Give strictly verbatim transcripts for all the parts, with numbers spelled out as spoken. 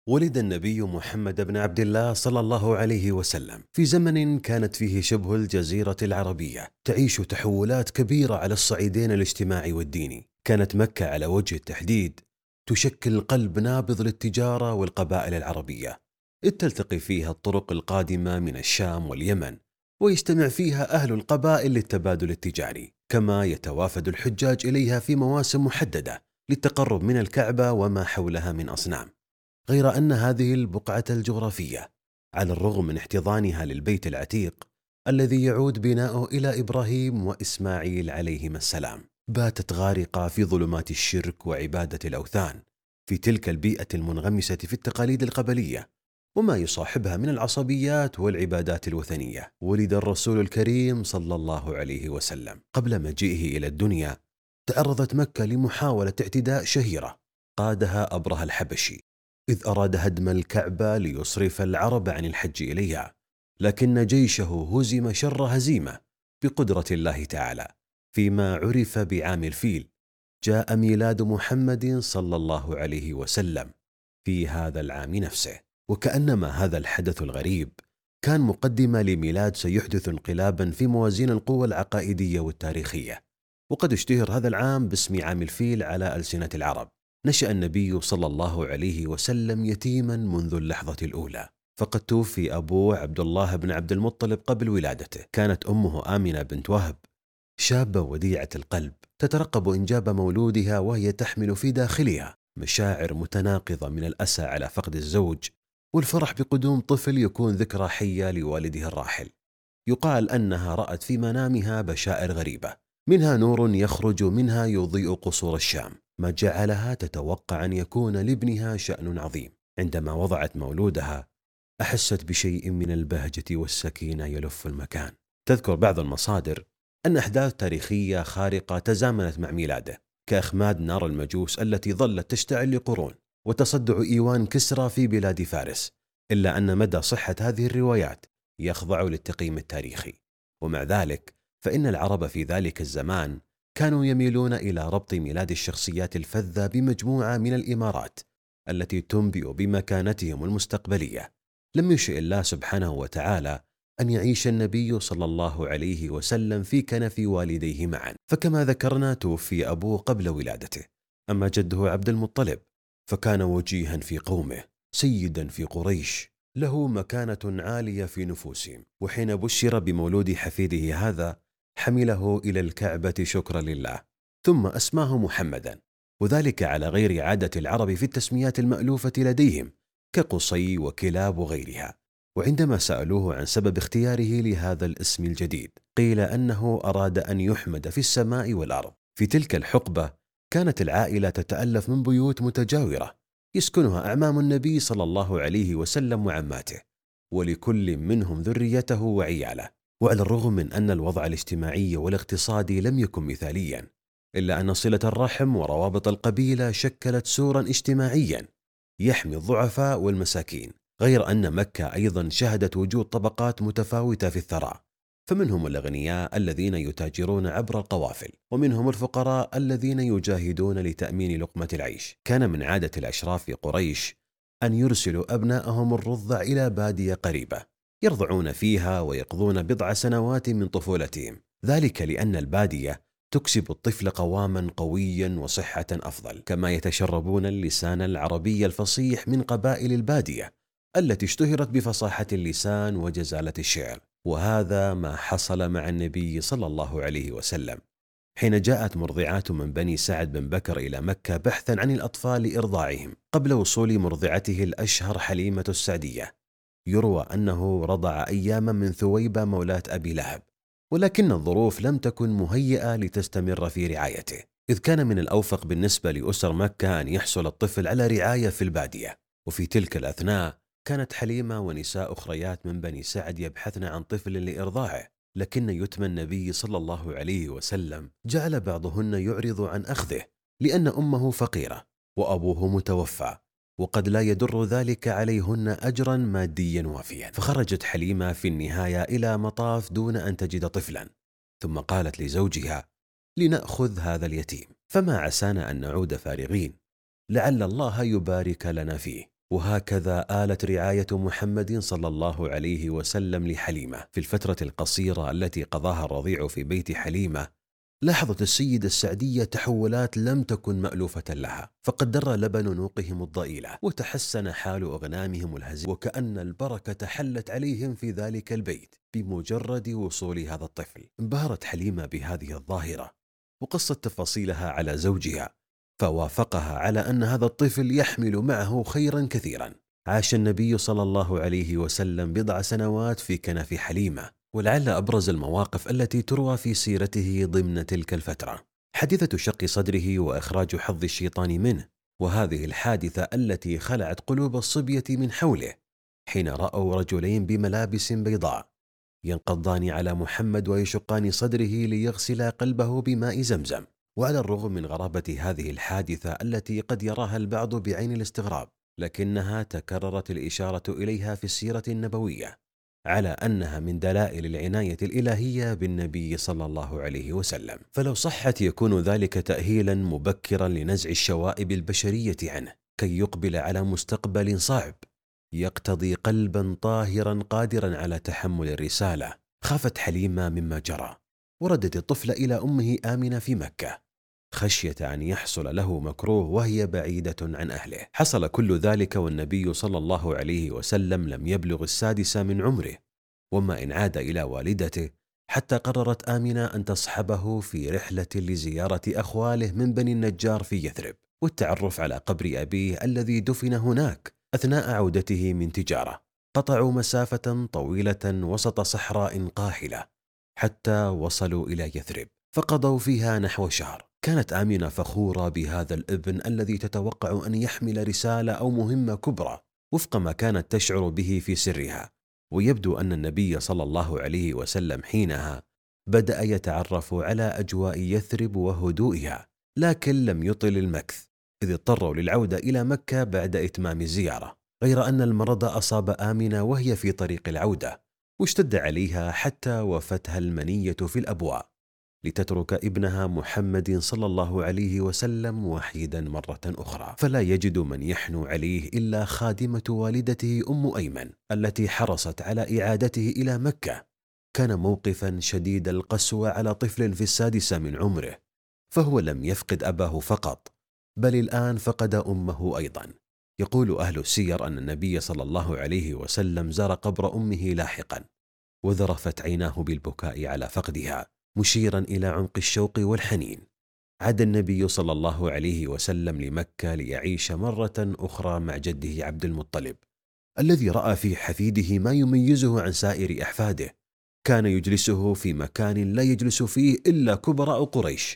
ولد النبي محمد بن عبد الله صلى الله عليه وسلم في زمن كانت فيه شبه الجزيرة العربية تعيش تحولات كبيرة على الصعيدين الاجتماعي والديني. كانت مكة على وجه التحديد تشكل قلب نابض للتجارة والقبائل العربية، إذ تلتقي فيها الطرق القادمة من الشام واليمن، ويجتمع فيها أهل القبائل للتبادل التجاري، كما يتوافد الحجاج إليها في مواسم محددة للتقرب من الكعبة وما حولها من أصنام. غير أن هذه البقعة الجغرافية على الرغم من احتضانها للبيت العتيق الذي يعود بناؤه إلى إبراهيم وإسماعيل عليهما السلام، باتت غارقة في ظلمات الشرك وعبادة الأوثان. في تلك البيئة المنغمسة في التقاليد القبلية وما يصاحبها من العصبيات والعبادات الوثنية، ولد الرسول الكريم صلى الله عليه وسلم. قبل مجيئه إلى الدنيا تعرضت مكة لمحاولة اعتداء شهيرة قادها أبرهة الحبشي، إذ أراد هدم الكعبة ليصرف العرب عن الحج إليها، لكن جيشه هزم شر هزيمة بقدرة الله تعالى. فيما عرف بعام الفيل جاء ميلاد محمد صلى الله عليه وسلم في هذا العام نفسه، وكأنما هذا الحدث الغريب كان مقدمة لميلاد سيحدث انقلابا في موازين القوى العقائدية والتاريخية. وقد اشتهر هذا العام باسم عام الفيل على ألسنة العرب. نشأ النبي صلى الله عليه وسلم يتيما منذ اللحظة الأولى، فقد توفي أبوه عبد الله بن عبد المطلب قبل ولادته. كانت أمه آمنة بنت وهب شابة وديعة القلب تترقب إنجاب مولودها، وهي تحمل في داخلها مشاعر متناقضة من الأسى على فقد الزوج والفرح بقدوم طفل يكون ذكرى حية لوالده الراحل. يقال أنها رأت في منامها بشائر غريبة، منها نور يخرج منها يضيء قصور الشام، ما جعلها تتوقع أن يكون لابنها شأن عظيم. عندما وضعت مولودها أحست بشيء من البهجة والسكينة يلف المكان. تذكر بعض المصادر أن أحداث تاريخية خارقة تزامنت مع ميلاده، كأخماد نار المجوس التي ظلت تشتعل لقرون، وتصدع إيوان كسرى في بلاد فارس، إلا أن مدى صحة هذه الروايات يخضع للتقييم التاريخي. ومع ذلك فإن العرب في ذلك الزمان كانوا يميلون إلى ربط ميلاد الشخصيات الفذة بمجموعة من الإمارات التي تنبئ بمكانتهم المستقبلية. لم يشئ الله سبحانه وتعالى أن يعيش النبي صلى الله عليه وسلم في كنف والديه معا، فكما ذكرنا توفي أبوه قبل ولادته. أما جده عبد المطلب فكان وجيها في قومه، سيدا في قريش، له مكانة عالية في نفوسهم. وحين بشر بمولود حفيده هذا حمله إلى الكعبة شكرا لله، ثم أسماه محمدا، وذلك على غير عادة العرب في التسميات المألوفة لديهم كقصي وكلاب وغيرها. وعندما سألوه عن سبب اختياره لهذا الاسم الجديد قيل أنه أراد أن يحمد في السماء والأرض. في تلك الحقبة كانت العائلة تتألف من بيوت متجاورة يسكنها أعمام النبي صلى الله عليه وسلم وعماته، ولكل منهم ذريته وعياله. وعلى الرغم من أن الوضع الاجتماعي والاقتصادي لم يكن مثاليا، إلا أن صلة الرحم وروابط القبيلة شكلت سورا اجتماعيا يحمي الضعفاء والمساكين. غير أن مكة أيضا شهدت وجود طبقات متفاوتة في الثراء، فمنهم الأغنياء الذين يتاجرون عبر القوافل، ومنهم الفقراء الذين يجاهدون لتأمين لقمة العيش. كان من عادة الأشراف في قريش أن يرسلوا أبنائهم الرضع إلى بادية قريبة يرضعون فيها ويقضون بضع سنوات من طفولتهم، ذلك لأن البادية تكسب الطفل قواما قويا وصحة أفضل، كما يتشربون اللسان العربي الفصيح من قبائل البادية التي اشتهرت بفصاحة اللسان وجزالة الشعر. وهذا ما حصل مع النبي صلى الله عليه وسلم حين جاءت مرضعات من بني سعد بن بكر إلى مكة بحثا عن الأطفال لإرضاعهم قبل وصول مرضعته الأشهر حليمة السعدية. يروى أنه رضع أياما من ثويبة مولاة أبي لهب، ولكن الظروف لم تكن مهيئة لتستمر في رعايته، إذ كان من الأوفق بالنسبة لأسر مكة أن يحصل الطفل على رعاية في البادية. وفي تلك الأثناء كانت حليمة ونساء أخريات من بني سعد يبحثن عن طفل لإرضاعه، لكن يتم النبي صلى الله عليه وسلم جعل بعضهن يعرض عن أخذه لأن أمه فقيرة وأبوه متوفى، وقد لا يدر ذلك عليهن أجرا ماديا وافيا. فخرجت حليمة في النهاية إلى مطاف دون أن تجد طفلا، ثم قالت لزوجها: لنأخذ هذا اليتيم، فما عسانا أن نعود فارغين، لعل الله يبارك لنا فيه. وهكذا آلت رعاية محمد صلى الله عليه وسلم لحليمة. في الفترة القصيرة التي قضاها الرضيع في بيت حليمة، لاحظت السيدة السعدية تحولات لم تكن مألوفة لها، فقد در لبن نوقهم الضئيلة، وتحسن حال أغنامهم الهزيلة، وكأن البركة حلت عليهم في ذلك البيت بمجرد وصول هذا الطفل. انبهرت حليمة بهذه الظاهرة وقصت تفاصيلها على زوجها، فوافقها على أن هذا الطفل يحمل معه خيرا كثيرا. عاش النبي صلى الله عليه وسلم بضع سنوات في كنف حليمة، ولعل أبرز المواقف التي تروى في سيرته ضمن تلك الفترة حادثة شق صدره وإخراج حظ الشيطان منه، وهذه الحادثة التي خلعت قلوب الصبية من حوله حين رأوا رجلين بملابس بيضاء ينقضان على محمد ويشقان صدره ليغسلا قلبه بماء زمزم. وعلى الرغم من غرابة هذه الحادثة التي قد يراها البعض بعين الاستغراب، لكنها تكررت الإشارة إليها في السيرة النبوية على أنها من دلائل العناية الإلهية بالنبي صلى الله عليه وسلم، فلو صحت يكون ذلك تأهيلا مبكرا لنزع الشوائب البشرية عنه كي يقبل على مستقبل صعب يقتضي قلبا طاهرا قادرا على تحمل الرسالة. خافت حليمة مما جرى، وردت الطفل إلى أمه آمنة في مكة خشية أن يحصل له مكروه وهي بعيدة عن أهله. حصل كل ذلك والنبي صلى الله عليه وسلم لم يبلغ السادس من عمره، وما إن عاد إلى والدته حتى قررت آمنة أن تصحبه في رحلة لزيارة أخواله من بني النجار في يثرب، والتعرف على قبر أبيه الذي دفن هناك أثناء عودته من تجارة. قطعوا مسافة طويلة وسط صحراء قاحلة حتى وصلوا إلى يثرب، فقضوا فيها نحو شهر. كانت آمنة فخورة بهذا الابن الذي تتوقع أن يحمل رسالة أو مهمة كبرى وفق ما كانت تشعر به في سرها. ويبدو أن النبي صلى الله عليه وسلم حينها بدأ يتعرف على أجواء يثرب وهدوئها، لكن لم يطل المكث إذ اضطروا للعودة إلى مكة بعد إتمام الزيارة، غير أن المرض أصاب آمنة وهي في طريق العودة، واشتد عليها حتى وفتها المنية في الأبواء لتترك ابنها محمد صلى الله عليه وسلم وحيدا مرة أخرى، فلا يجد من يحنو عليه إلا خادمة والدته أم أيمن التي حرصت على إعادته إلى مكة. كان موقفا شديد القسوة على طفل في السادسة من عمره، فهو لم يفقد أباه فقط بل الآن فقد أمه أيضا. يقول أهل السير أن النبي صلى الله عليه وسلم زار قبر أمه لاحقا وذرفت عيناه بالبكاء على فقدها مشيرا إلى عمق الشوق والحنين. عاد النبي صلى الله عليه وسلم لمكة ليعيش مرة أخرى مع جده عبد المطلب الذي رأى في حفيده ما يميزه عن سائر أحفاده. كان يجلسه في مكان لا يجلس فيه إلا كبراء قريش،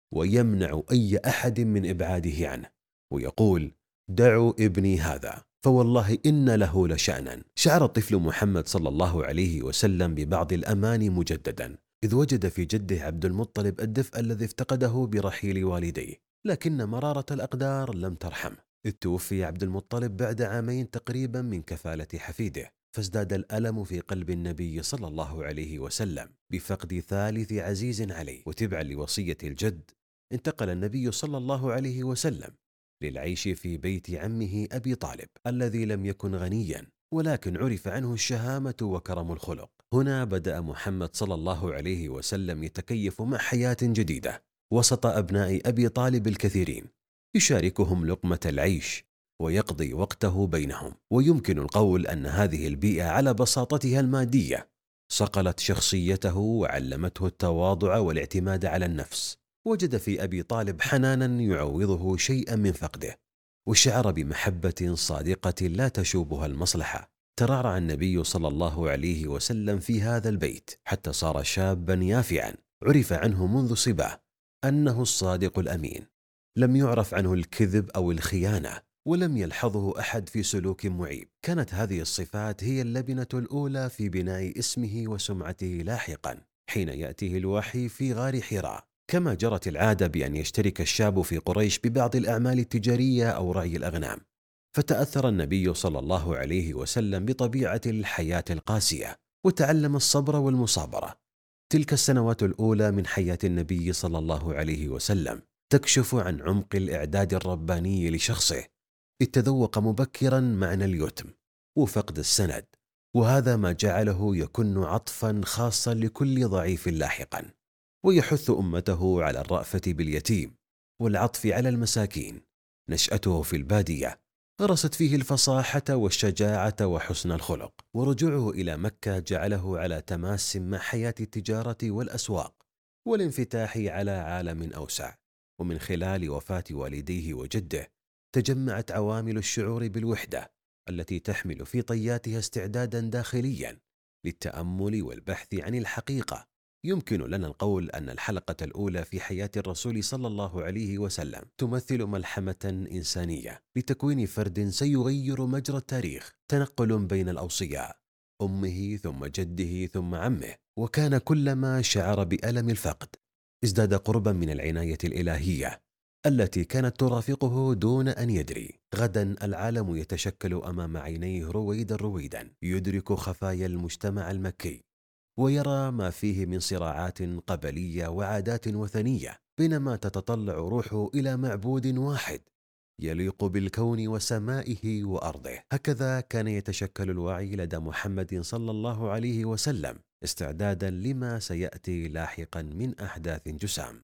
ويمنع أي أحد من إبعاده عنه، ويقول: دعوا ابني هذا فوالله إن له لشأنا. شعر الطفل محمد صلى الله عليه وسلم ببعض الأمان مجددا إذ وجد في جده عبد المطلب الدفء الذي افتقده برحيل والديه، لكن مرارة الأقدار لم ترحمه، إذ توفي عبد المطلب بعد عامين تقريبا من كفالة حفيده، فازداد الألم في قلب النبي صلى الله عليه وسلم بفقد ثالث عزيز عليه. وتبعا لوصية الجد انتقل النبي صلى الله عليه وسلم للعيش في بيت عمه أبي طالب الذي لم يكن غنيا ولكن عرف عنه الشهامة وكرم الخلق. هنا بدأ محمد صلى الله عليه وسلم يتكيف مع حياة جديدة وسط أبناء أبي طالب الكثيرين، يشاركهم لقمة العيش ويقضي وقته بينهم. ويمكن القول أن هذه البيئة على بساطتها المادية صقلت شخصيته وعلمته التواضع والاعتماد على النفس. وجد في أبي طالب حنانا يعوضه شيئا من فقده، وشعر بمحبة صادقة لا تشوبها المصلحة. ترعرع النبي صلى الله عليه وسلم في هذا البيت حتى صار شابا يافعا، عرف عنه منذ صباه أنه الصادق الأمين، لم يعرف عنه الكذب أو الخيانة، ولم يلحظه أحد في سلوك معيب. كانت هذه الصفات هي اللبنة الأولى في بناء اسمه وسمعته لاحقا حين يأتيه الوحي في غار حراء، كما جرت العادة بأن يشترك الشاب في قريش ببعض الأعمال التجارية أو رعي الأغنام. فتأثر النبي صلى الله عليه وسلم بطبيعة الحياة القاسية وتعلم الصبر والمصابرة. تلك السنوات الأولى من حياة النبي صلى الله عليه وسلم تكشف عن عمق الإعداد الرباني لشخصه، إذ تذوق مبكرا معنى اليتم وفقد السند، وهذا ما جعله يكن عطفا خاصا لكل ضعيف لاحقا، ويحث أمته على الرأفة باليتيم والعطف على المساكين. نشأته في البادية غرست فيه الفصاحة والشجاعة وحسن الخلق، ورجوعه إلى مكة جعله على تماس مع حياة التجارة والأسواق والانفتاح على عالم أوسع. ومن خلال وفاة والديه وجده تجمعت عوامل الشعور بالوحدة التي تحمل في طياتها استعدادا داخليا للتأمل والبحث عن الحقيقة. يمكن لنا القول أن الحلقة الأولى في حياة الرسول صلى الله عليه وسلم تمثل ملحمة إنسانية لتكوين فرد سيغير مجرى التاريخ، تنقل بين الأوصياء، أمه ثم جده ثم عمه. وكان كلما شعر بألم الفقد ازداد قربا من العناية الإلهية التي كانت ترافقه دون أن يدري. غدا العالم يتشكل أمام عينيه رويدا رويدا، يدرك خفايا المجتمع المكي ويرى ما فيه من صراعات قبلية وعادات وثنية، بينما تتطلع روحه إلى معبود واحد يليق بالكون وسمائه وأرضه. هكذا كان يتشكل الوعي لدى محمد صلى الله عليه وسلم استعدادا لما سيأتي لاحقا من أحداث جسام.